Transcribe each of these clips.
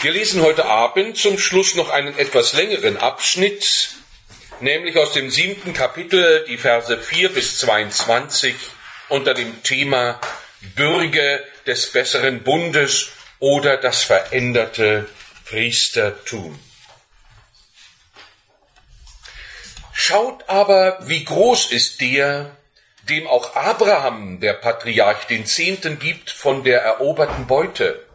Wir lesen heute Abend zum Schluss noch einen etwas längeren Abschnitt, nämlich aus dem 7. Kapitel, die Verse 4 bis 22, unter dem Thema Bürger des besseren Bundes oder das veränderte Priestertum. Schaut aber, wie groß ist der, dem auch Abraham, der Patriarch, den Zehnten gibt von der eroberten Beute.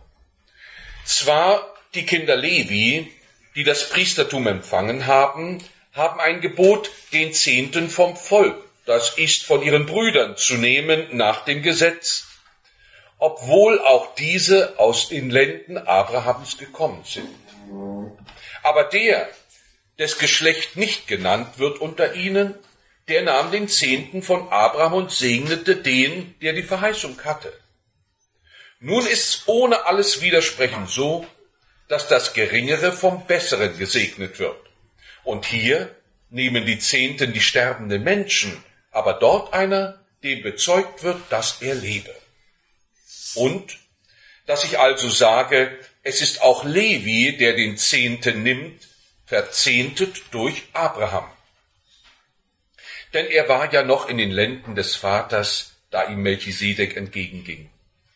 Zwar die Kinder Levi, die das Priestertum empfangen haben, haben ein Gebot, den Zehnten vom Volk, das ist von ihren Brüdern, zu nehmen nach dem Gesetz, obwohl auch diese aus den Lenden Abrahams gekommen sind. Aber der, des Geschlecht nicht genannt wird unter ihnen, der nahm den Zehnten von Abraham und segnete den, der die Verheißung hatte. Nun ist's ohne alles Widersprechen so, dass das Geringere vom Besseren gesegnet wird. Und hier nehmen die Zehnten die sterbenden Menschen, aber dort einer, dem bezeugt wird, dass er lebe. Und, dass ich also sage, es ist auch Levi, der den Zehnten nimmt, verzehntet durch Abraham. Denn er war ja noch in den Lenden des Vaters, da ihm Melchisedek entgegenging.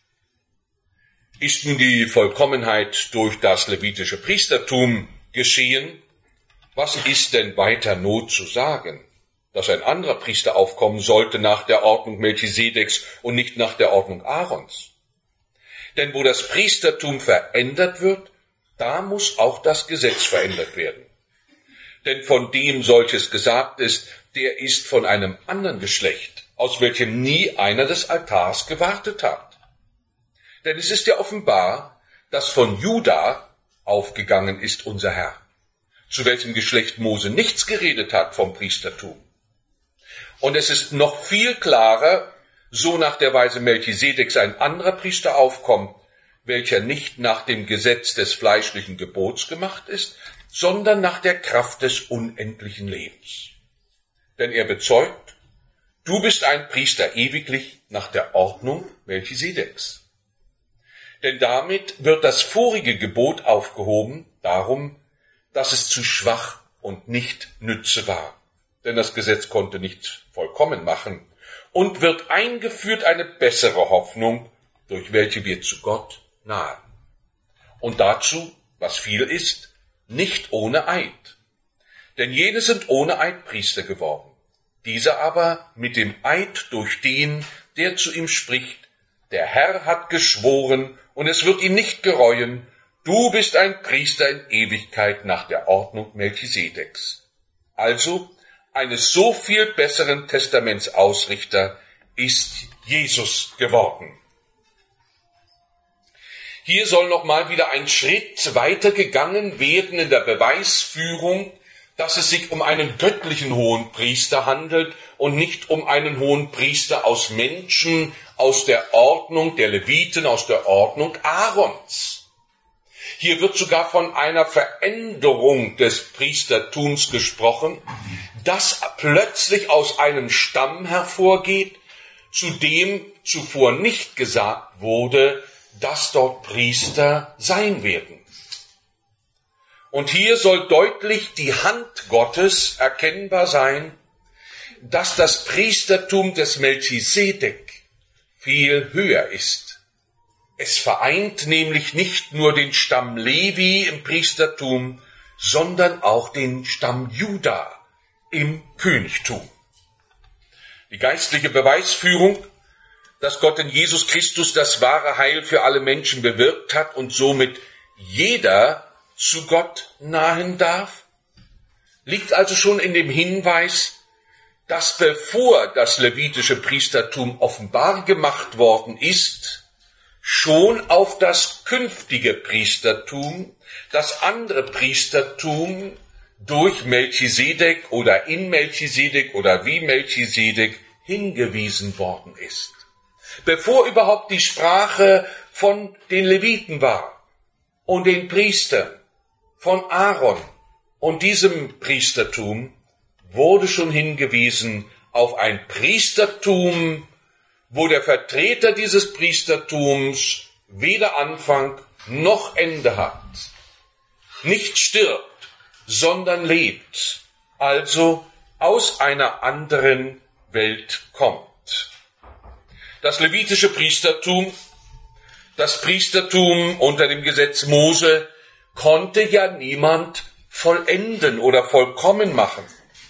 Ist nun die Vollkommenheit durch das levitische Priestertum geschehen? Was ist denn weiter Not zu sagen? Dass ein anderer Priester aufkommen sollte nach der Ordnung Melchisedeks und nicht nach der Ordnung Aarons. Denn wo das Priestertum verändert wird, da muss auch das Gesetz verändert werden. Denn von dem solches gesagt ist, der ist von einem anderen Geschlecht, aus welchem nie einer des Altars gewartet hat. Denn es ist ja offenbar, dass von Juda aufgegangen ist unser Herr, zu welchem Geschlecht Mose nichts geredet hat vom Priestertum. Und es ist noch viel klarer, so nach der Weise Melchisedeks ein anderer Priester aufkommt, welcher nicht nach dem Gesetz des fleischlichen Gebots gemacht ist, sondern nach der Kraft des unendlichen Lebens. Denn er bezeugt, du bist ein Priester ewiglich nach der Ordnung Melchisedeks. Denn damit wird das vorige Gebot aufgehoben, darum, dass es zu schwach und nicht nütze war. Denn das Gesetz konnte nicht vollkommen machen. Und wird eingeführt eine bessere Hoffnung, durch welche wir zu Gott nahen. Und dazu, was viel ist, nicht ohne Eid. Denn jene sind ohne Eid Priester geworden. Diese aber mit dem Eid durch den, der zu ihm spricht, der Herr hat geschworen, und es wird ihn nicht gereuen, du bist ein Priester in Ewigkeit nach der Ordnung Melchisedeks. Also, eines so viel besseren Testamentsausrichter ist Jesus geworden. Hier soll nochmal wieder ein Schritt weitergegangen werden in der Beweisführung, dass es sich um einen göttlichen Hohenpriester handelt und nicht um einen Hohenpriester aus Menschen, aus der Ordnung der Leviten, aus der Ordnung Aarons. Hier wird sogar von einer Veränderung des Priestertums gesprochen, das plötzlich aus einem Stamm hervorgeht, zu dem zuvor nicht gesagt wurde, dass dort Priester sein werden. Und hier soll deutlich die Hand Gottes erkennbar sein, dass das Priestertum des Melchisedek viel höher ist. Es vereint nämlich nicht nur den Stamm Levi im Priestertum, sondern auch den Stamm Juda im Königtum. Die geistliche Beweisführung, dass Gott in Jesus Christus das wahre Heil für alle Menschen bewirkt hat und somit jeder zu Gott nahen darf, liegt also schon in dem Hinweis, dass bevor das levitische Priestertum offenbar gemacht worden ist, schon auf das künftige Priestertum, das andere Priestertum durch Melchisedek oder in Melchisedek oder wie Melchisedek hingewiesen worden ist. Bevor überhaupt die Sprache von den Leviten war und den Priestern, von Aaron und diesem Priestertum, wurde schon hingewiesen auf ein Priestertum, wo der Vertreter dieses Priestertums weder Anfang noch Ende hat, nicht stirbt, sondern lebt, also aus einer anderen Welt kommt. Das levitische Priestertum, das Priestertum unter dem Gesetz Mose, konnte ja niemand vollenden oder vollkommen machen.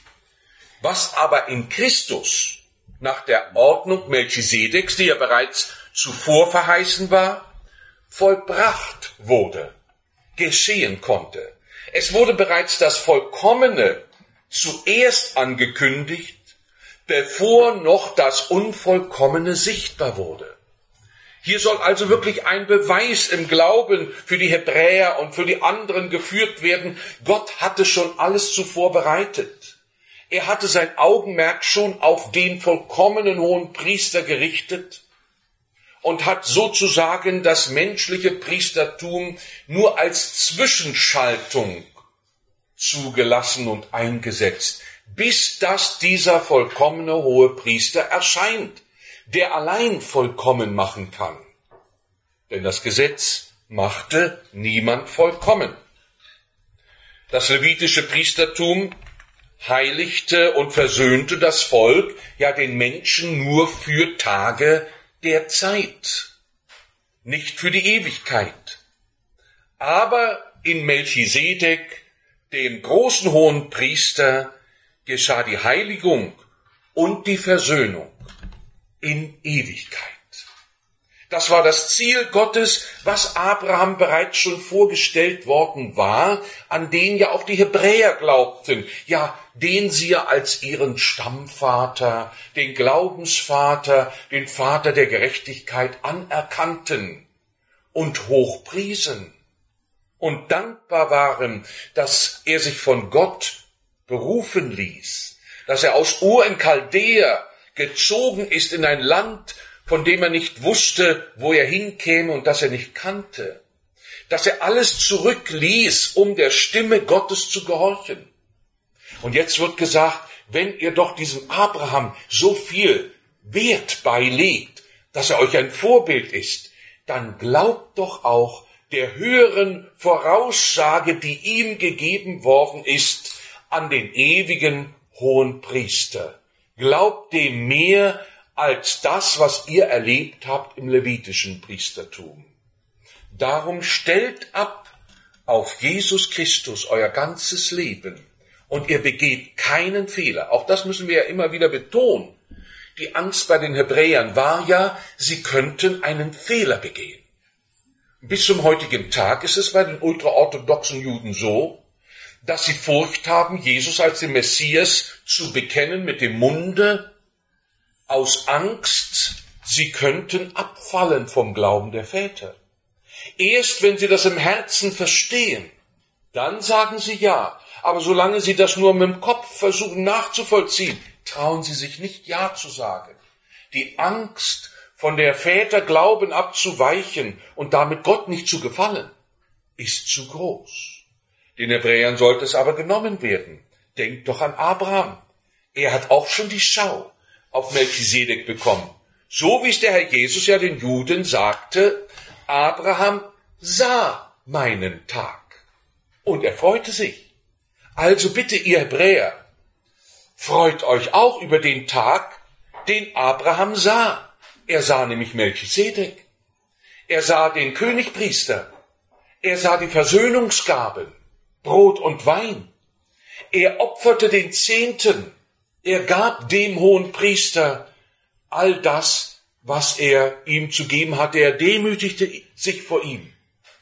Was aber in Christus nach der Ordnung Melchisedeks, die ja bereits zuvor verheißen war, vollbracht wurde, geschehen konnte. Es wurde bereits das Vollkommene zuerst angekündigt, bevor noch das Unvollkommene sichtbar wurde. Hier soll also wirklich ein Beweis im Glauben für die Hebräer und für die anderen geführt werden. Gott hatte schon alles zuvor bereitet. Er hatte sein Augenmerk schon auf den vollkommenen Hohenpriester gerichtet und hat sozusagen das menschliche Priestertum nur als Zwischenschaltung zugelassen und eingesetzt, bis dass dieser vollkommene Hohepriester erscheint, der allein vollkommen machen kann. Denn das Gesetz machte niemand vollkommen. Das levitische Priestertum heiligte und versöhnte das Volk, ja den Menschen nur für Tage der Zeit, nicht für die Ewigkeit. Aber in Melchisedek, dem großen Hohenpriester, geschah die Heiligung und die Versöhnung in Ewigkeit. Das war das Ziel Gottes, was Abraham bereits schon vorgestellt worden war, an den ja auch die Hebräer glaubten, ja, den sie ja als ihren Stammvater, den Glaubensvater, den Vater der Gerechtigkeit anerkannten und hochpriesen und dankbar waren, dass er sich von Gott berufen ließ, dass er aus Ur in Chaldea gezogen ist in ein Land, von dem er nicht wusste, wo er hinkäme und das er nicht kannte, dass er alles zurückließ, um der Stimme Gottes zu gehorchen. Und jetzt wird gesagt, wenn ihr doch diesem Abraham so viel Wert beilegt, dass er euch ein Vorbild ist, dann glaubt doch auch der höheren Voraussage, die ihm gegeben worden ist, an den ewigen Hohenpriester. Glaubt dem mehr als das, was ihr erlebt habt im levitischen Priestertum. Darum stellt ab auf Jesus Christus euer ganzes Leben und ihr begeht keinen Fehler. Auch das müssen wir ja immer wieder betonen. Die Angst bei den Hebräern war ja, sie könnten einen Fehler begehen. Bis zum heutigen Tag ist es bei den ultraorthodoxen Juden so, dass sie Furcht haben, Jesus als den Messias zu bekennen mit dem Munde, aus Angst, sie könnten abfallen vom Glauben der Väter. Erst wenn sie das im Herzen verstehen, dann sagen sie ja. Aber solange sie das nur mit dem Kopf versuchen nachzuvollziehen, trauen sie sich nicht Ja zu sagen. Die Angst, von der Väter Glauben abzuweichen und damit Gott nicht zu gefallen, ist zu groß. Den Hebräern sollte es aber genommen werden. Denkt doch an Abraham. Er hat auch schon die Schau auf Melchisedek bekommen. So wie es der Herr Jesus ja den Juden sagte, Abraham sah meinen Tag. Und er freute sich. Also bitte, ihr Hebräer, freut euch auch über den Tag, den Abraham sah. Er sah nämlich Melchisedek. Er sah den Königpriester. Er sah die Versöhnungsgaben. Brot und Wein. Er opferte den Zehnten. Er gab dem Hohenpriester all das, was er ihm zu geben hatte. Er demütigte sich vor ihm.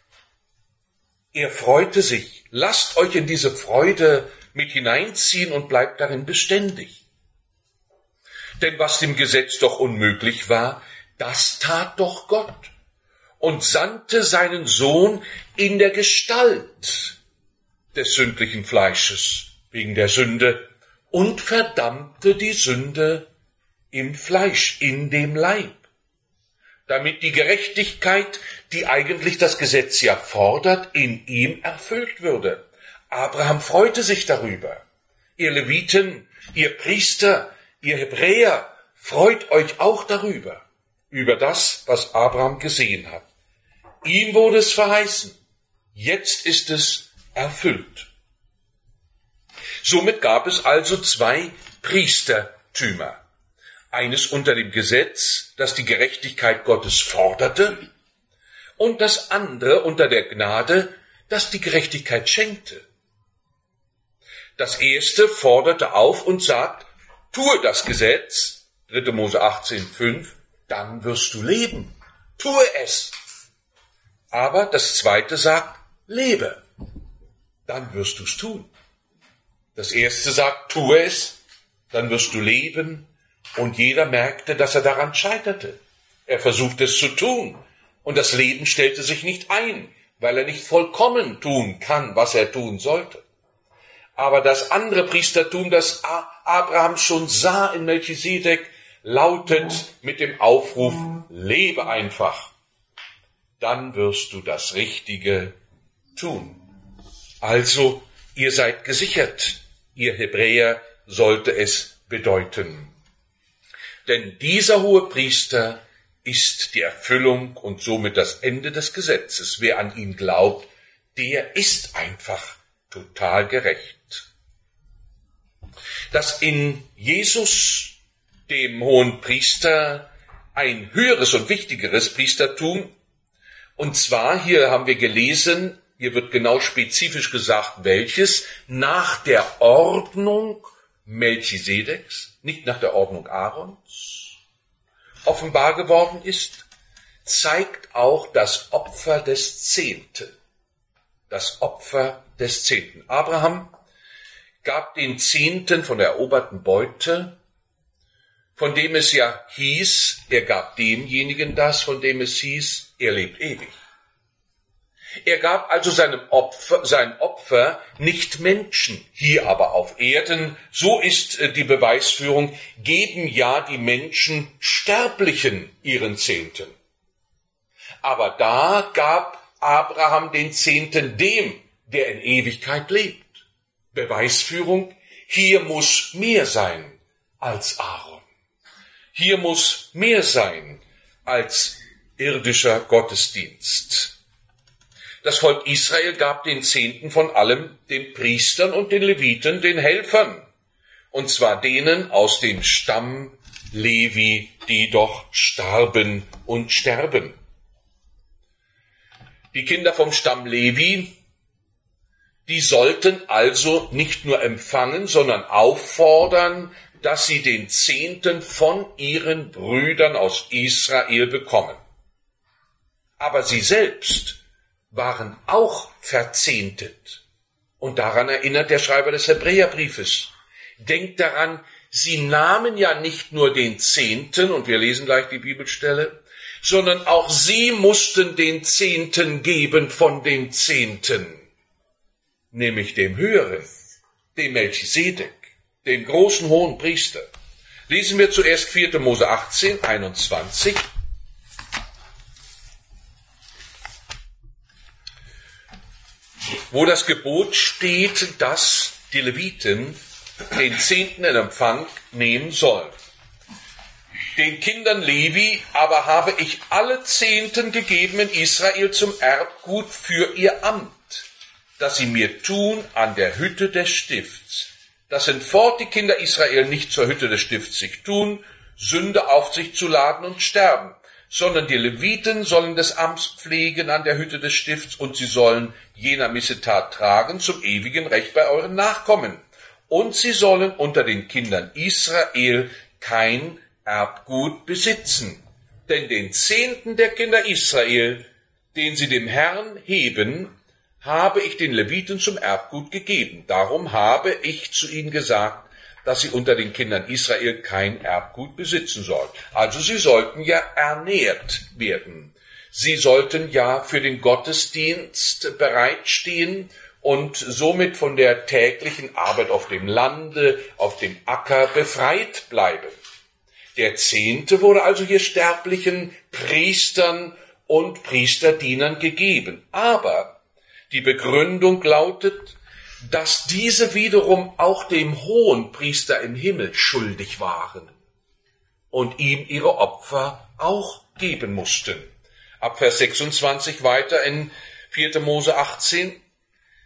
Er freute sich. Lasst euch in diese Freude mit hineinziehen und bleibt darin beständig. Denn was dem Gesetz doch unmöglich war, das tat doch Gott und sandte seinen Sohn in der Gestalt des sündlichen Fleisches wegen der Sünde und verdammte die Sünde im Fleisch, in dem Leib, damit die Gerechtigkeit, die eigentlich das Gesetz ja fordert, in ihm erfüllt würde. Abraham freute sich darüber. Ihr Leviten, ihr Priester, ihr Hebräer, freut euch auch darüber, über das, was Abraham gesehen hat. Ihm wurde es verheißen. Jetzt ist es erfüllt. Somit gab es also zwei Priestertümer. Eines unter dem Gesetz, das die Gerechtigkeit Gottes forderte, und das andere unter der Gnade, das die Gerechtigkeit schenkte. Das erste forderte auf und sagt, tue das Gesetz, 3. Mose 18,5, dann wirst du leben. Tue es. Aber das zweite sagt, lebe. Dann wirst du es tun. Das erste sagt, tue es, dann wirst du leben. Und jeder merkte, dass er daran scheiterte. Er versuchte es zu tun. Und das Leben stellte sich nicht ein, weil er nicht vollkommen tun kann, was er tun sollte. Aber das andere Priestertum, das Abraham schon sah in Melchisedek, lautet mit dem Aufruf, lebe einfach. Dann wirst du das Richtige tun. Also, ihr seid gesichert. Ihr Hebräer sollte es bedeuten. Denn dieser Hohepriester ist die Erfüllung und somit das Ende des Gesetzes. Wer an ihn glaubt, der ist einfach total gerecht. Dass in Jesus, dem Hohenpriester, ein höheres und wichtigeres Priestertum, und zwar, hier haben wir gelesen, hier wird genau spezifisch gesagt, welches, nach der Ordnung Melchisedeks, nicht nach der Ordnung Aarons, offenbar geworden ist, zeigt auch das Opfer des Zehnten. Das Opfer des Zehnten. Abraham gab den Zehnten von der eroberten Beute, von dem es ja hieß, er gab demjenigen das, von dem es hieß, er lebt ewig. Er gab also sein Opfer nicht Menschen, hier aber auf Erden, so ist die Beweisführung, geben ja die Menschen Sterblichen ihren Zehnten. Aber da gab Abraham den Zehnten dem, der in Ewigkeit lebt. Beweisführung, hier muss mehr sein als Aaron. Hier muss mehr sein als irdischer Gottesdienst. Das Volk Israel gab den Zehnten von allem den Priestern und den Leviten, den Helfern, und zwar denen aus dem Stamm Levi, die doch starben und sterben. Die Kinder vom Stamm Levi, die sollten also nicht nur empfangen, sondern auffordern, dass sie den Zehnten von ihren Brüdern aus Israel bekommen. Aber sie selbst waren auch verzehntet. Und daran erinnert der Schreiber des Hebräerbriefes. Denkt daran, sie nahmen ja nicht nur den Zehnten, und wir lesen gleich die Bibelstelle, sondern auch sie mussten den Zehnten geben von dem Zehnten, nämlich dem Höheren, dem Melchisedek, dem großen hohen Priester. Lesen wir zuerst 4. Mose 18, 21. Wo das Gebot steht, dass die Leviten den Zehnten in Empfang nehmen sollen. Den Kindern Levi aber habe ich alle Zehnten gegeben in Israel zum Erbgut für ihr Amt, das sie mir tun an der Hütte des Stifts. Dass hinfort die Kinder Israel nicht zur Hütte des Stifts sich tun, Sünde auf sich zu laden und sterben, sondern die Leviten sollen des Amts pflegen an der Hütte des Stifts und sie sollen jener Missetat tragen zum ewigen Recht bei euren Nachkommen. Und sie sollen unter den Kindern Israel kein Erbgut besitzen. Denn den Zehnten der Kinder Israel, den sie dem Herrn heben, habe ich den Leviten zum Erbgut gegeben. Darum habe ich zu ihnen gesagt, dass sie unter den Kindern Israel kein Erbgut besitzen sollen. Also sie sollten ja ernährt werden. Sie sollten ja für den Gottesdienst bereitstehen und somit von der täglichen Arbeit auf dem Lande, auf dem Acker befreit bleiben. Der Zehnte wurde also hier sterblichen Priestern und Priesterdienern gegeben. Aber die Begründung lautet, dass diese wiederum auch dem Hohenpriester im Himmel schuldig waren und ihm ihre Opfer auch geben mussten. Ab Vers 26 weiter in 4. Mose 18.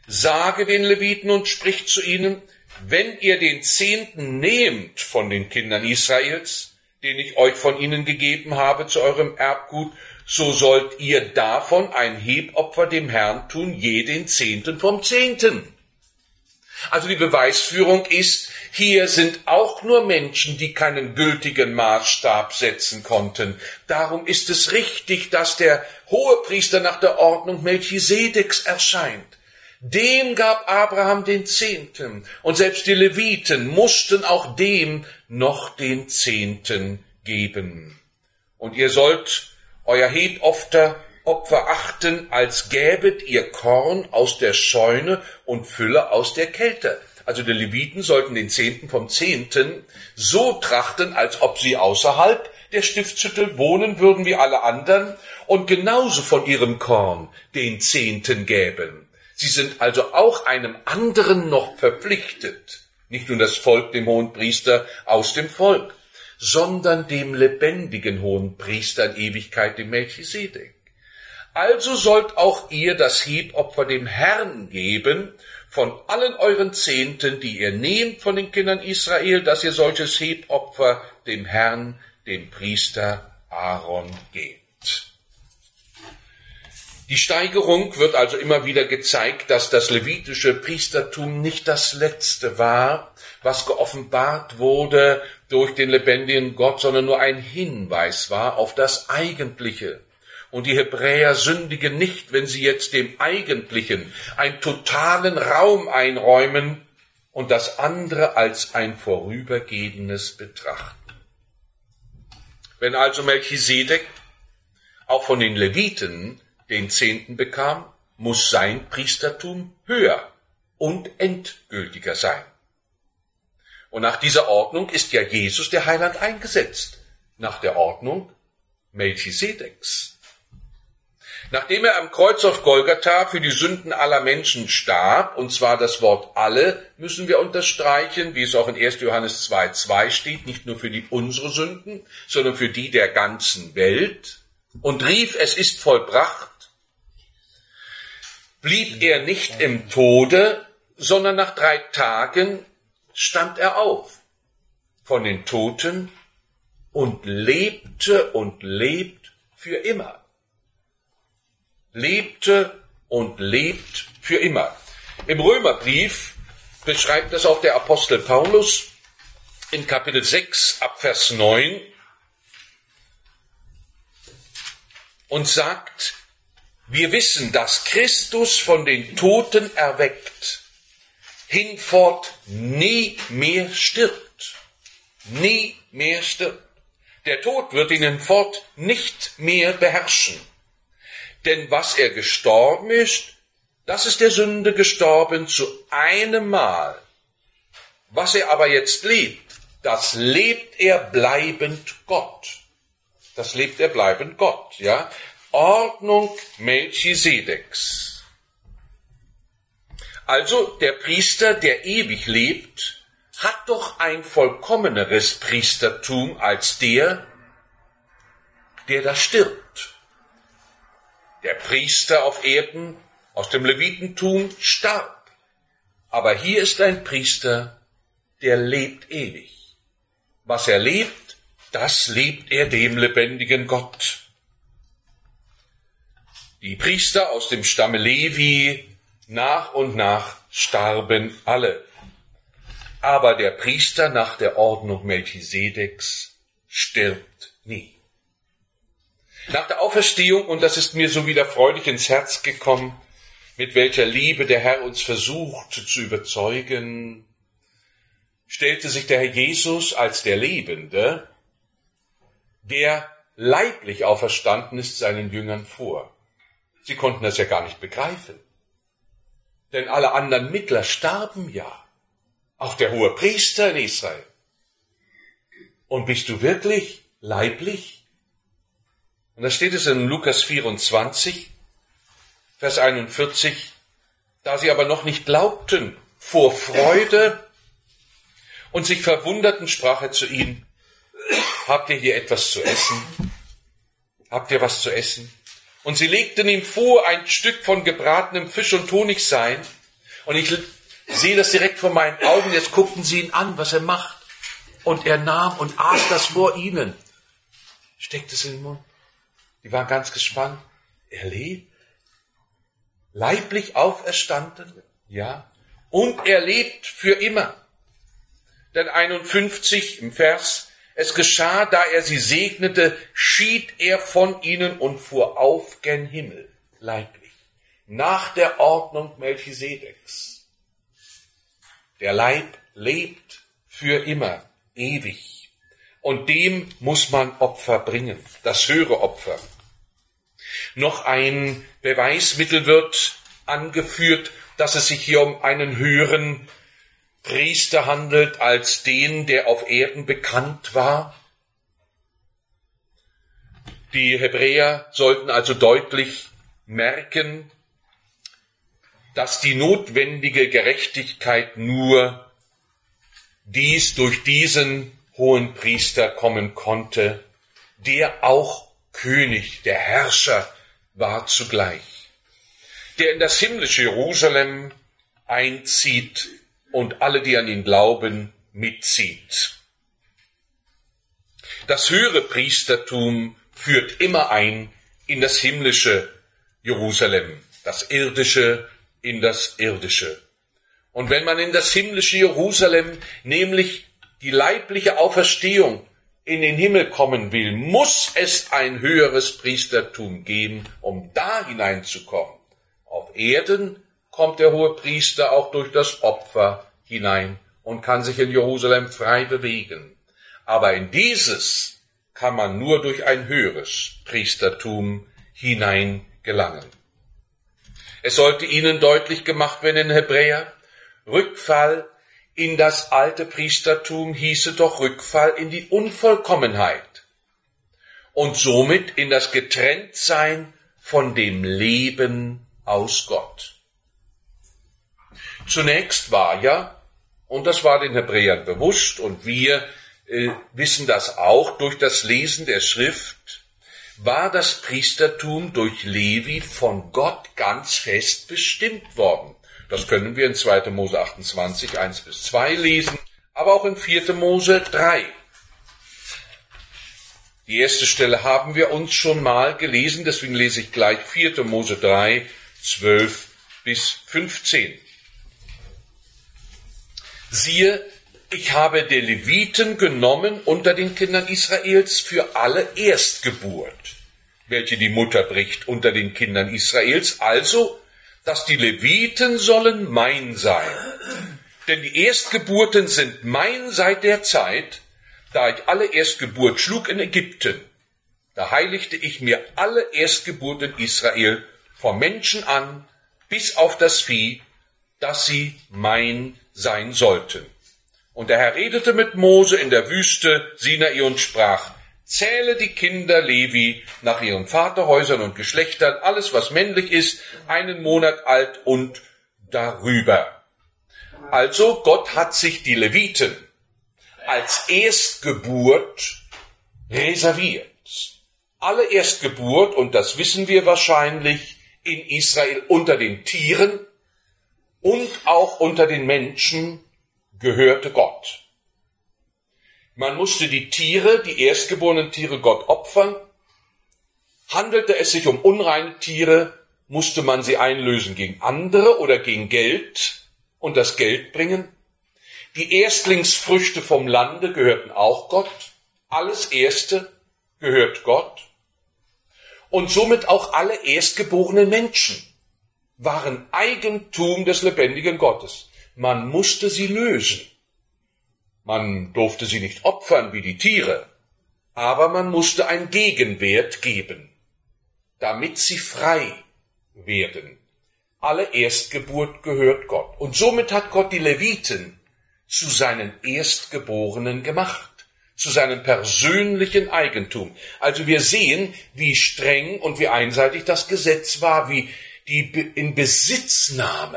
sage den Leviten und spricht zu ihnen, wenn ihr den Zehnten nehmt von den Kindern Israels, den ich euch von ihnen gegeben habe zu eurem Erbgut, so sollt ihr davon ein Hebopfer dem Herrn tun, je den Zehnten vom Zehnten. Also die Beweisführung ist, hier sind auch nur Menschen, die keinen gültigen Maßstab setzen konnten. Darum ist es richtig, dass der Hohepriester nach der Ordnung Melchisedeks erscheint. Dem gab Abraham den Zehnten, und selbst die Leviten mussten auch dem noch den Zehnten geben. Und ihr sollt euer Hebopfer achten, als gäbet ihr Korn aus der Scheune und Fülle aus der Kälte. Also die Leviten sollten den Zehnten vom Zehnten so trachten, als ob sie außerhalb der Stiftshütte wohnen würden wie alle anderen und genauso von ihrem Korn den Zehnten gäben. Sie sind also auch einem anderen noch verpflichtet, nicht nur das Volk, dem Hohenpriester aus dem Volk, sondern dem lebendigen Hohenpriester in Ewigkeit, dem Melchisedek. Also sollt auch ihr das Hebopfer dem Herrn geben, von allen euren Zehnten, die ihr nehmt von den Kindern Israel, dass ihr solches Hebopfer dem Herrn, dem Priester Aaron gebt. Die Steigerung wird also immer wieder gezeigt, dass das levitische Priestertum nicht das Letzte war, was geoffenbart wurde durch den lebendigen Gott, sondern nur ein Hinweis war auf das Eigentliche. Und die Hebräer sündigen nicht, wenn sie jetzt dem Eigentlichen einen totalen Raum einräumen und das andere als ein Vorübergehendes betrachten. Wenn also Melchisedek auch von den Leviten den Zehnten bekam, muss sein Priestertum höher und endgültiger sein. Und nach dieser Ordnung ist ja Jesus der Heiland eingesetzt, nach der Ordnung Melchisedeks. Nachdem er am Kreuz auf Golgatha für die Sünden aller Menschen starb, und zwar das Wort alle, müssen wir unterstreichen, wie es auch in 1. Johannes 2,2 steht, nicht nur für unsere Sünden, sondern für die der ganzen Welt, und rief, es ist vollbracht, blieb er nicht im Tode, sondern nach 3 Tagen stand er auf von den Toten und lebte und lebt für immer. Lebte und lebt für immer. Im Römerbrief beschreibt das auch der Apostel Paulus in Kapitel 6 ab Vers 9 und sagt, wir wissen, dass Christus von den Toten erweckt, hinfort nie mehr stirbt. Nie mehr stirbt. Der Tod wird ihn hinfort nicht mehr beherrschen. Denn was er gestorben ist, das ist der Sünde gestorben zu einem Mal. Was er aber jetzt lebt, das lebt er bleibend Gott. Das lebt er bleibend Gott, ja. Ordnung Melchisedeks. Also der Priester, der ewig lebt, hat doch ein vollkommeneres Priestertum als der da stirbt. Der Priester auf Erden aus dem Levitentum starb. Aber hier ist ein Priester, der lebt ewig. Was er lebt, das lebt er dem lebendigen Gott. Die Priester aus dem Stamme Levi, nach und nach starben alle. Aber der Priester nach der Ordnung Melchisedeks stirbt nie. Nach der Auferstehung, und das ist mir so wieder freudig ins Herz gekommen, mit welcher Liebe der Herr uns versucht zu überzeugen, stellte sich der Herr Jesus als der Lebende, der leiblich auferstanden ist, seinen Jüngern vor. Sie konnten das ja gar nicht begreifen. Denn alle anderen Mittler starben ja. Auch der Hohepriester in Israel. Und bist du wirklich leiblich? Und da steht es in Lukas 24, Vers 41, da sie aber noch nicht glaubten, vor Freude und sich verwunderten, sprach er zu ihnen, habt ihr hier etwas zu essen? Habt ihr was zu essen? Und sie legten ihm vor, ein Stück von gebratenem Fisch und Honigsein, Und ich sehe das direkt vor meinen Augen. Jetzt guckten sie ihn an, was er macht. Und er nahm und aß das vor ihnen. Steckte es in den Mund. Die waren ganz gespannt. Er lebt? Leiblich auferstanden? Ja. Und er lebt für immer. Denn 51 im Vers: Es geschah, da er sie segnete, schied er von ihnen und fuhr auf gen Himmel, leiblich, nach der Ordnung Melchisedeks. Der Leib lebt für immer, ewig. Und dem muss man Opfer bringen, das höhere Opfer. Noch ein Beweismittel wird angeführt, dass es sich hier um einen höheren Priester handelt als den, der auf Erden bekannt war. Die Hebräer sollten also deutlich merken, dass die notwendige Gerechtigkeit nur durch diesen hohen Priester kommen konnte, der auch König, der Herrscher war zugleich, der in das himmlische Jerusalem einzieht und alle, die an ihn glauben, mitzieht. Das höhere Priestertum führt immer ein in das himmlische Jerusalem, das irdische in das irdische. Und wenn man in das himmlische Jerusalem, nämlich die leibliche Auferstehung, in den Himmel kommen will, muss es ein höheres Priestertum geben, um da hineinzukommen. Auf Erden kommt der hohe Priester auch durch das Opfer hinein und kann sich in Jerusalem frei bewegen. Aber in dieses kann man nur durch ein höheres Priestertum hineingelangen. Es sollte ihnen deutlich gemacht werden in Hebräer, Rückfall in das alte Priestertum hieße doch Rückfall in die Unvollkommenheit und somit in das Getrenntsein von dem Leben aus Gott. Zunächst war ja, und das war den Hebräern bewusst, und wir wissen das auch durch das Lesen der Schrift, war das Priestertum durch Levi von Gott ganz fest bestimmt worden. Das können wir in 2. Mose 28, 1-2 lesen, aber auch in 4. Mose 3. Die erste Stelle haben wir uns schon mal gelesen, deswegen lese ich gleich 4. Mose 3, 12-15. Siehe, ich habe der Leviten genommen unter den Kindern Israels für alle Erstgeburt, welche die Mutter bricht unter den Kindern Israels, also, dass die Leviten sollen mein sein. Denn die Erstgeburten sind mein seit der Zeit, da ich alle Erstgeburt schlug in Ägypten. Da heiligte ich mir alle Erstgeburten Israel vom Menschen an bis auf das Vieh, dass sie mein sein sollten. Und der Herr redete mit Mose in der Wüste Sinai und sprach: Zähle die Kinder Levi nach ihren Vaterhäusern und Geschlechtern, alles was männlich ist, 1 Monat alt und darüber. Also Gott hat sich die Leviten als Erstgeburt reserviert. Alle Erstgeburt, und das wissen wir wahrscheinlich, in Israel unter den Tieren und auch unter den Menschen gehörte Gott. Man musste die Tiere, die erstgeborenen Tiere, Gott opfern. Handelte es sich um unreine Tiere, musste man sie einlösen gegen andere oder gegen Geld und das Geld bringen. Die Erstlingsfrüchte vom Lande gehörten auch Gott. Alles Erste gehört Gott. Und somit auch alle erstgeborenen Menschen waren Eigentum des lebendigen Gottes. Man musste sie lösen. Man durfte sie nicht opfern wie die Tiere, aber man musste einen Gegenwert geben, damit sie frei werden. Alle Erstgeburt gehört Gott. Und somit hat Gott die Leviten zu seinen Erstgeborenen gemacht, zu seinem persönlichen Eigentum. Also wir sehen, wie streng und wie einseitig das Gesetz war, wie die Inbesitznahme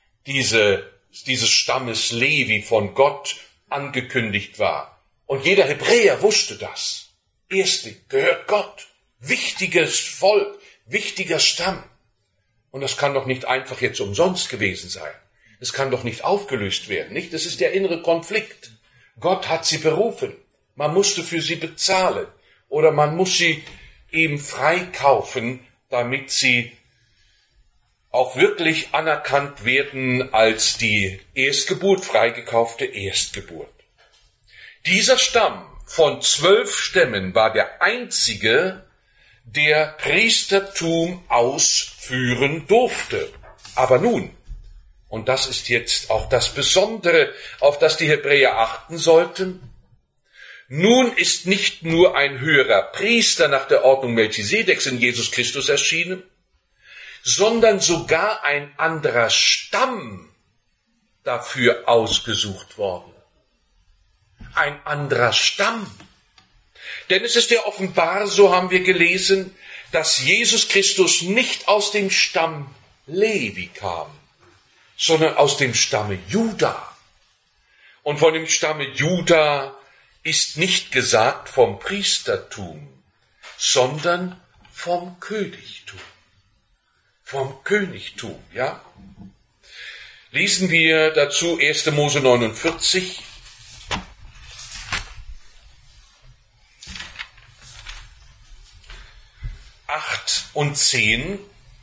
dieses Stammes Levi von Gott angekündigt war. Und jeder Hebräer wusste das. Erstlich gehört Gott. Wichtiges Volk, wichtiger Stamm. Und das kann doch nicht einfach jetzt umsonst gewesen sein. Es kann doch nicht aufgelöst werden, nicht? Das ist der innere Konflikt. Gott hat sie berufen. Man musste für sie bezahlen. Oder man muss sie eben freikaufen, damit sie auch wirklich anerkannt werden als die Erstgeburt, freigekaufte Erstgeburt. Dieser Stamm von 12 Stämmen war der einzige, der Priestertum ausführen durfte. Aber nun, und das ist jetzt auch das Besondere, auf das die Hebräer achten sollten, nun ist nicht nur ein höherer Priester nach der Ordnung Melchisedeks in Jesus Christus erschienen, sondern sogar ein anderer Stamm dafür ausgesucht worden. Ein anderer Stamm. Denn es ist ja offenbar, so haben wir gelesen, dass Jesus Christus nicht aus dem Stamm Levi kam, sondern aus dem Stamme Juda. Und von dem Stamme Juda ist nicht gesagt vom Priestertum, sondern vom Königtum. Vom Königtum, ja. Lesen wir dazu 1. Mose 49. Und 10.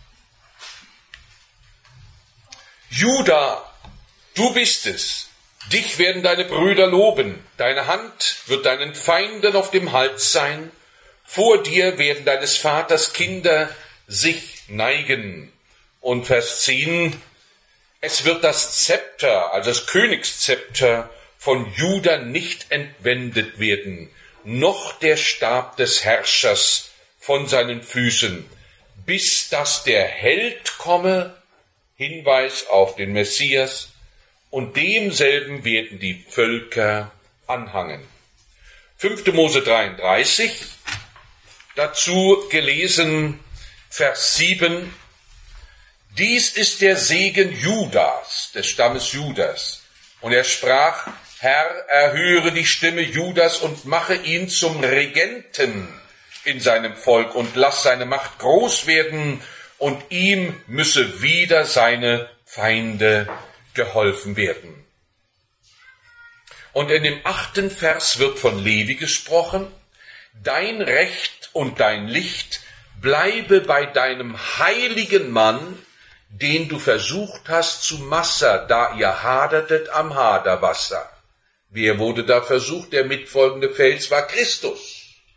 Juda, du bist es. Dich werden deine Brüder loben. Deine Hand wird deinen Feinden auf dem Hals sein. Vor dir werden deines Vaters Kinder sich neigen. Und Vers 10. Es wird das Zepter, also das Königszepter von Juda nicht entwendet werden, noch der Stab des Herrschers von seinen Füßen, bis dass der Held komme, Hinweis auf den Messias, und demselben werden die Völker anhangen. 5. Mose 33, dazu gelesen Vers 7, dies ist der Segen Judas, des Stammes Judas. Und er sprach, Herr, erhöre die Stimme Judas und mache ihn zum Regenten in seinem Volk und lass seine Macht groß werden und ihm müsse wieder seine Feinde geholfen werden. Und in dem 8. Vers wird von Levi gesprochen, dein Recht und dein Licht bleibe bei deinem heiligen Mann, den du versucht hast zu Massa, da ihr hadertet am Haderwasser. Wer wurde da versucht? Der mitfolgende Fels war Christus.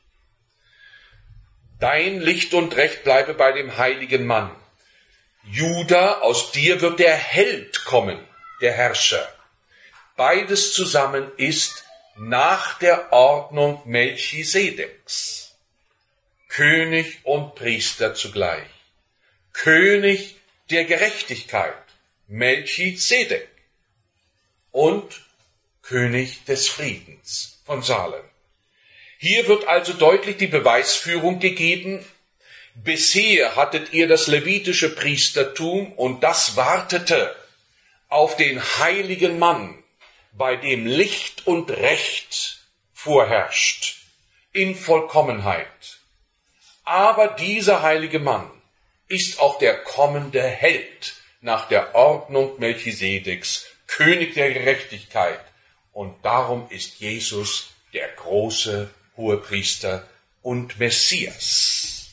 Dein Licht und Recht bleibe bei dem heiligen Mann. Juda, aus dir wird der Held kommen, der Herrscher. Beides zusammen ist nach der Ordnung Melchisedeks. König und Priester zugleich. König der Gerechtigkeit, Melchisedek. Und König des Friedens von Salem. Hier wird also deutlich die Beweisführung gegeben, bisher hattet ihr das levitische Priestertum und das wartete auf den heiligen Mann, bei dem Licht und Recht vorherrscht, in Vollkommenheit. Aber dieser heilige Mann ist auch der kommende Held nach der Ordnung Melchisedeks, König der Gerechtigkeit. Und darum ist Jesus der große Hohepriester und Messias.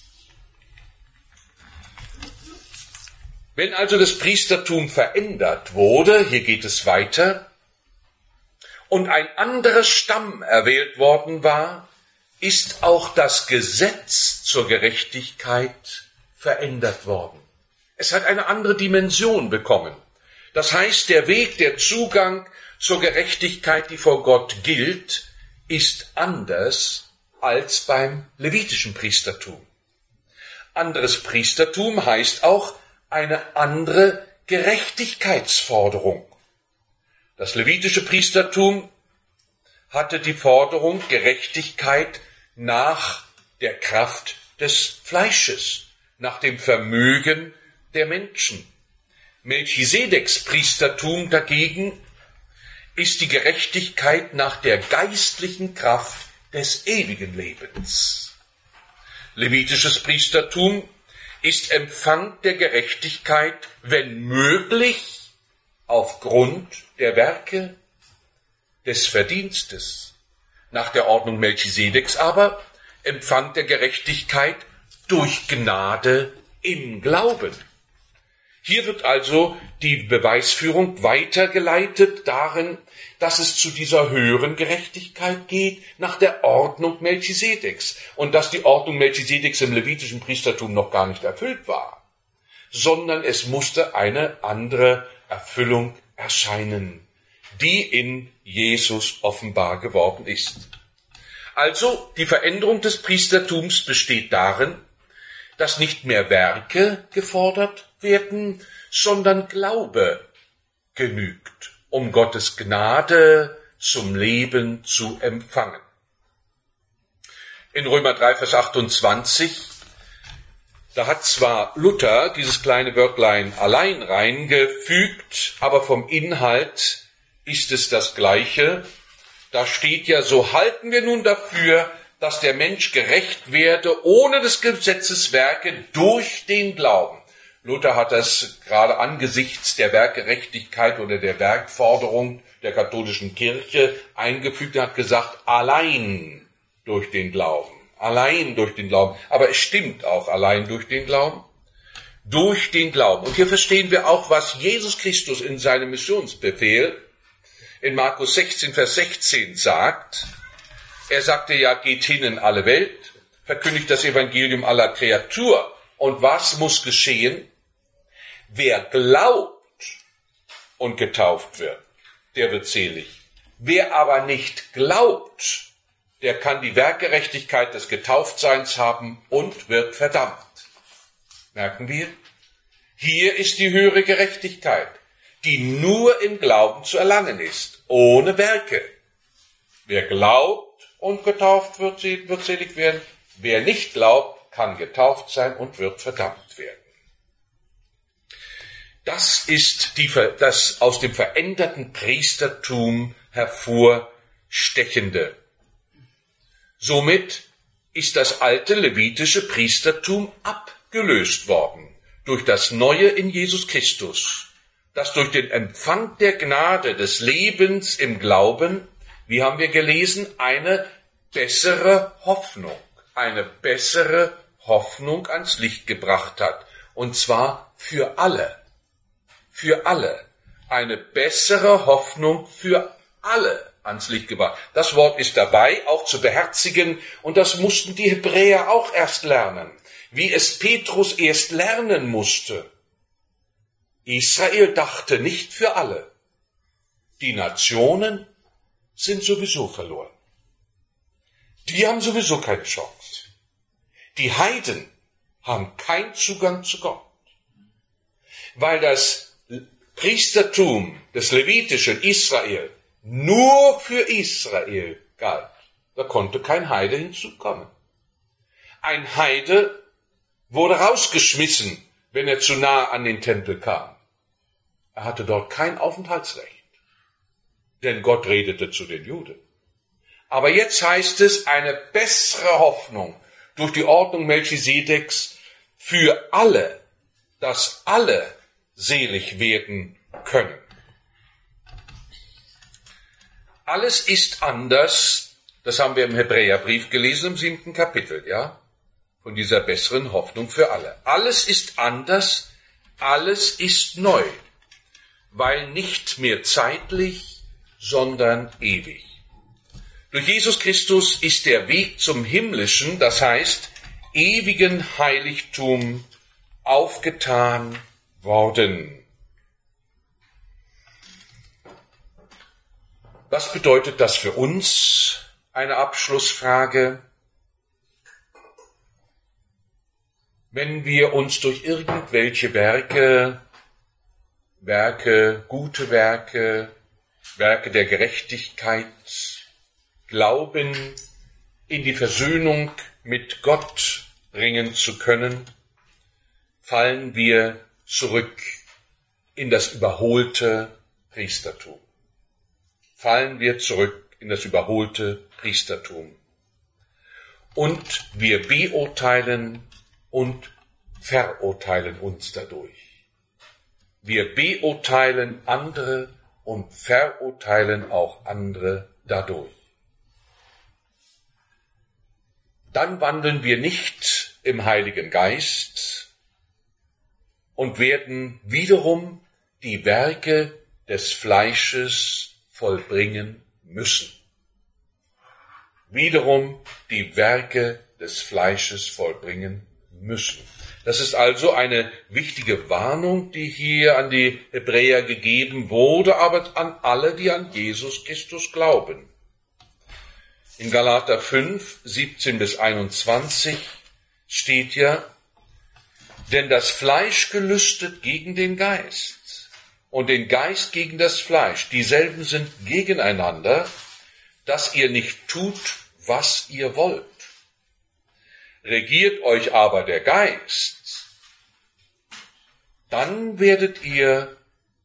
Wenn also das Priestertum verändert wurde, hier geht es weiter, und ein anderer Stamm erwählt worden war, ist auch das Gesetz zur Gerechtigkeit verändert worden. Es hat eine andere Dimension bekommen. Das heißt, der Weg, der Zugang zur Gerechtigkeit, die vor Gott gilt, ist anders als beim levitischen Priestertum. Anderes Priestertum heißt auch eine andere Gerechtigkeitsforderung. Das levitische Priestertum hatte die Forderung Gerechtigkeit nach der Kraft des Fleisches, nach dem Vermögen der Menschen. Melchisedeks Priestertum dagegen ist die Gerechtigkeit nach der geistlichen Kraft des ewigen Lebens. Levitisches Priestertum ist Empfang der Gerechtigkeit, wenn möglich, aufgrund der Werke des Verdienstes. Nach der Ordnung Melchisedeks aber Empfang der Gerechtigkeit durch Gnade im Glauben. Hier wird also die Beweisführung weitergeleitet darin, dass es zu dieser höheren Gerechtigkeit geht nach der Ordnung Melchisedeks und dass die Ordnung Melchisedeks im levitischen Priestertum noch gar nicht erfüllt war, sondern es musste eine andere Erfüllung erscheinen, die in Jesus offenbar geworden ist. Also die Veränderung des Priestertums besteht darin, dass nicht mehr Werke gefordert werden, sondern Glaube genügt, um Gottes Gnade zum Leben zu empfangen. In Römer 3, Vers 28, da hat zwar Luther dieses kleine Wörtlein allein reingefügt, aber vom Inhalt ist es das Gleiche. Da steht ja, so halten wir nun dafür, dass der Mensch gerecht werde, ohne des Gesetzes Werke, durch den Glauben. Luther hat das gerade angesichts der Werkgerechtigkeit oder der Werkforderung der katholischen Kirche eingefügt. Er hat gesagt, allein durch den Glauben. Allein durch den Glauben. Aber es stimmt auch, allein durch den Glauben. Durch den Glauben. Und hier verstehen wir auch, was Jesus Christus in seinem Missionsbefehl in Markus 16, Vers 16 sagt. Er sagte ja, geht hin in alle Welt, verkündigt das Evangelium aller Kreatur. Und was muss geschehen? Wer glaubt und getauft wird, der wird selig. Wer aber nicht glaubt, der kann die Werkgerechtigkeit des Getauftseins haben und wird verdammt. Merken wir? Hier ist die höhere Gerechtigkeit, die nur im Glauben zu erlangen ist, ohne Werke. Wer glaubt und getauft wird selig werden. Wer nicht glaubt, kann getauft sein und wird verdammt werden. Das ist das aus dem veränderten Priestertum hervorstechende. Somit ist das alte levitische Priestertum abgelöst worden durch das Neue in Jesus Christus, das durch den Empfang der Gnade des Lebens im Glauben, wie haben wir gelesen, eine bessere Hoffnung ans Licht gebracht hat. Und zwar für alle. Für alle. Eine bessere Hoffnung für alle ans Licht gebracht. Das Wort ist dabei, auch zu beherzigen, und das mussten die Hebräer auch erst lernen, wie es Petrus erst lernen musste. Israel dachte nicht für alle. Die Nationen sind sowieso verloren. Die haben sowieso keine Chance. Die Heiden haben keinen Zugang zu Gott. Weil das Priestertum des levitischen Israel nur für Israel galt. Da konnte kein Heide hinzukommen. Ein Heide wurde rausgeschmissen, wenn er zu nah an den Tempel kam. Er hatte dort kein Aufenthaltsrecht. Denn Gott redete zu den Juden. Aber jetzt heißt es, eine bessere Hoffnung durch die Ordnung Melchisedeks für alle, dass alle selig werden können. Alles ist anders, das haben wir im Hebräerbrief gelesen, im 7. Kapitel, ja, von dieser besseren Hoffnung für alle. Alles ist anders, alles ist neu, weil nicht mehr zeitlich, sondern ewig. Durch Jesus Christus ist der Weg zum himmlischen, das heißt ewigen Heiligtum aufgetan worden. Was bedeutet das für uns? Eine Abschlussfrage. Wenn wir uns durch irgendwelche gute Werke der Gerechtigkeit glauben, in die Versöhnung mit Gott bringen zu können, fallen wir zurück in das überholte Priestertum. Und wir beurteilen und verurteilen uns dadurch. Wir beurteilen andere und verurteilen auch andere dadurch. Dann wandeln wir nicht im Heiligen Geist und werden wiederum die Werke des Fleisches vollbringen müssen. Wiederum die Werke des Fleisches vollbringen müssen. Das ist also eine wichtige Warnung, die hier an die Hebräer gegeben wurde, aber an alle, die an Jesus Christus glauben. In Galater 5, 17 bis 21 steht ja, denn das Fleisch gelüstet gegen den Geist und den Geist gegen das Fleisch. Dieselben sind gegeneinander, dass ihr nicht tut, was ihr wollt. Regiert euch aber der Geist, dann werdet ihr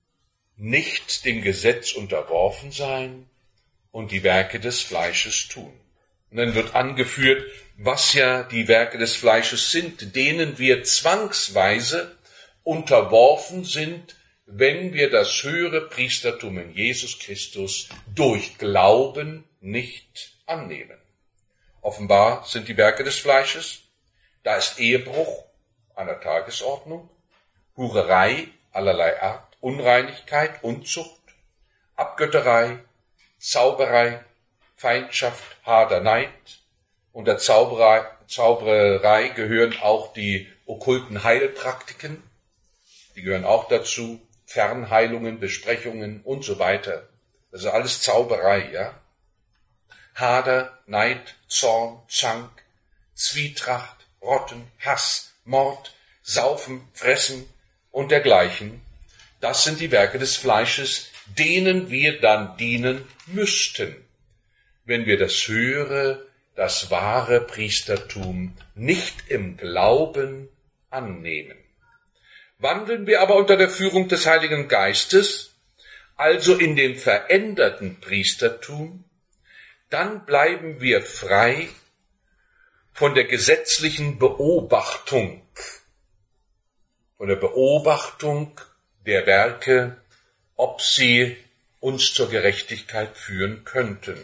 nicht dem Gesetz unterworfen sein und die Werke des Fleisches tun. Und dann wird angeführt, was ja die Werke des Fleisches sind, denen wir zwangsweise unterworfen sind, wenn wir das höhere Priestertum in Jesus Christus durch Glauben nicht annehmen. Offenbar sind die Werke des Fleisches, da ist Ehebruch an der Tagesordnung, Hurerei allerlei Art, Unreinigkeit, Unzucht, Abgötterei, Zauberei, Feindschaft, Hader, Neid. Unter Zauberei gehören auch die okkulten Heilpraktiken, die gehören auch dazu, Fernheilungen, Besprechungen und so weiter. Das ist alles Zauberei, ja. Hader, Neid, Zorn, Zank, Zwietracht, Rotten, Hass, Mord, Saufen, Fressen und dergleichen. Das sind die Werke des Fleisches, denen wir dann dienen müssten, wenn wir das höhere, das wahre Priestertum nicht im Glauben annehmen. Wandeln wir aber unter der Führung des Heiligen Geistes, also in dem veränderten Priestertum, dann bleiben wir frei von der gesetzlichen Beobachtung, von der Beobachtung der Werke, ob sie uns zur Gerechtigkeit führen könnten.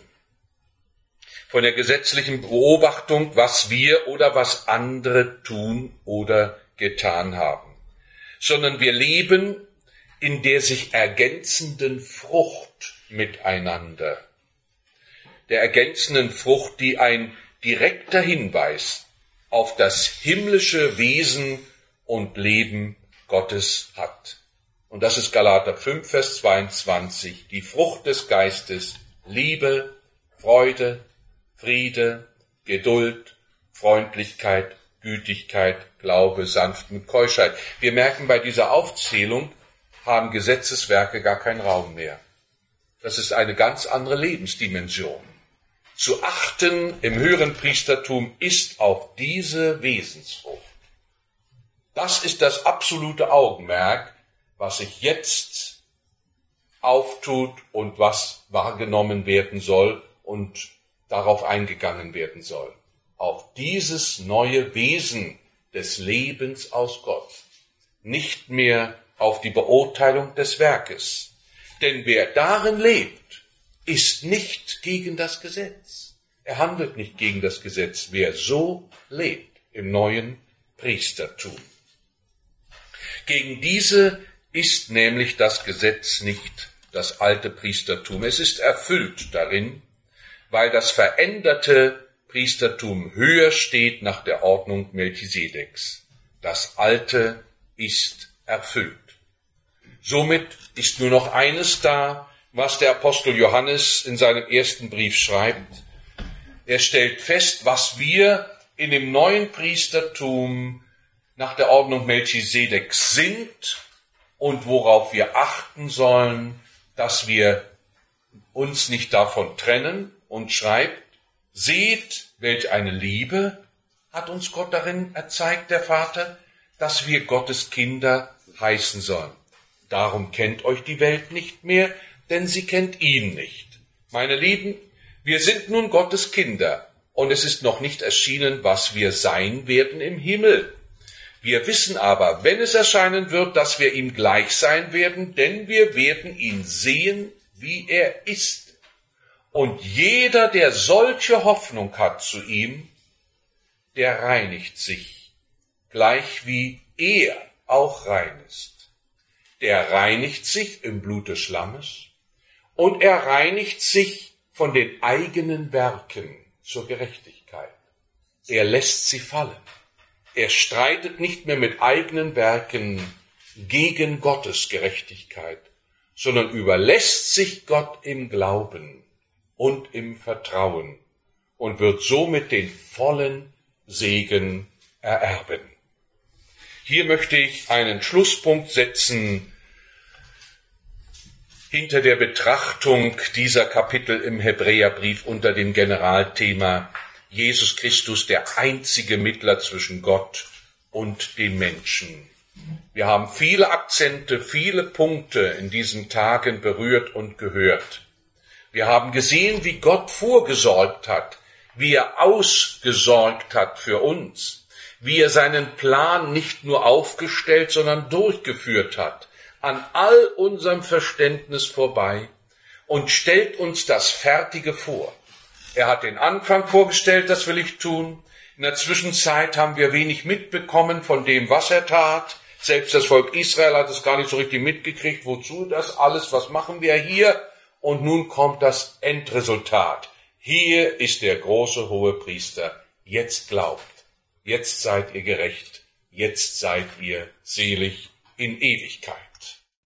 Von der gesetzlichen Beobachtung, was wir oder was andere tun oder getan haben. Sondern wir leben in der sich ergänzenden Frucht miteinander. Der ergänzenden Frucht, die ein direkter Hinweis auf das himmlische Wesen und Leben Gottes hat. Und das ist Galater 5, Vers 22, die Frucht des Geistes, Liebe, Freude, Friede, Geduld, Freundlichkeit, Gütigkeit, Glaube, Sanftmut und Keuschheit. Wir merken, bei dieser Aufzählung haben Gesetzeswerke gar keinen Raum mehr. Das ist eine ganz andere Lebensdimension. Zu achten im höheren Priestertum ist auf diese Wesensfrucht. Das ist das absolute Augenmerk, was sich jetzt auftut und was wahrgenommen werden soll und darauf eingegangen werden soll. Auf dieses neue Wesen des Lebens aus Gott. Nicht mehr auf die Beurteilung des Werkes. Denn wer darin lebt, ist nicht gegen das Gesetz. Er handelt nicht gegen das Gesetz, wer so lebt im neuen Priestertum. Gegen diese ist nämlich das Gesetz nicht das alte Priestertum. Es ist erfüllt darin, weil das veränderte Priestertum höher steht nach der Ordnung Melchisedeks. Das alte ist erfüllt. Somit ist nur noch eines da, was der Apostel Johannes in seinem ersten Brief schreibt. Er stellt fest, was wir in dem neuen Priestertum nach der Ordnung Melchisedeks sind und worauf wir achten sollen, dass wir uns nicht davon trennen, und schreibt, seht, welch eine Liebe hat uns Gott darin erzeigt, der Vater, dass wir Gottes Kinder heißen sollen. Darum kennt euch die Welt nicht mehr, denn sie kennt ihn nicht. Meine Lieben, wir sind nun Gottes Kinder, und es ist noch nicht erschienen, was wir sein werden im Himmel. Wir wissen aber, wenn es erscheinen wird, dass wir ihm gleich sein werden, denn wir werden ihn sehen, wie er ist. Und jeder, der solche Hoffnung hat zu ihm, der reinigt sich, gleich wie er auch rein ist. Der reinigt sich im Blut des Lammes und er reinigt sich von den eigenen Werken zur Gerechtigkeit. Er lässt sie fallen. Er streitet nicht mehr mit eigenen Werken gegen Gottes Gerechtigkeit, sondern überlässt sich Gott im Glauben und im Vertrauen und wird somit den vollen Segen ererben. Hier möchte ich einen Schlusspunkt setzen hinter der Betrachtung dieser Kapitel im Hebräerbrief unter dem Generalthema Jesus Christus, der einzige Mittler zwischen Gott und den Menschen. Wir haben viele Akzente, viele Punkte in diesen Tagen berührt und gehört. Wir haben gesehen, wie Gott vorgesorgt hat, wie er ausgesorgt hat für uns, wie er seinen Plan nicht nur aufgestellt, sondern durchgeführt hat, an all unserem Verständnis vorbei und stellt uns das Fertige vor. Er hat den Anfang vorgestellt, das will ich tun. In der Zwischenzeit haben wir wenig mitbekommen von dem, was er tat. Selbst das Volk Israel hat es gar nicht so richtig mitgekriegt. Wozu das alles? Was machen wir hier? Und nun kommt das Endresultat. Hier ist der große Hohepriester. Jetzt glaubt. Jetzt seid ihr gerecht. Jetzt seid ihr selig in Ewigkeit.